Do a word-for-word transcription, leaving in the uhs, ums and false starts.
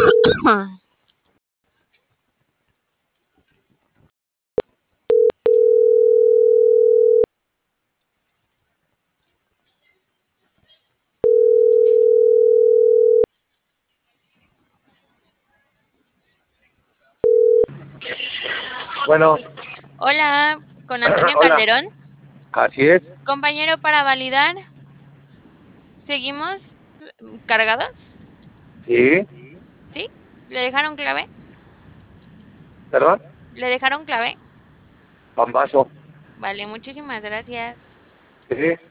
Bueno, Hola, con Antonio hola, Calderón. así es, Compañero, para validar, ¿seguimos mm, cargados? sí, ¿Sí? ¿Le dejaron clave? perdón, ¿Le dejaron clave? Pambazo, Vale, muchísimas gracias. sí.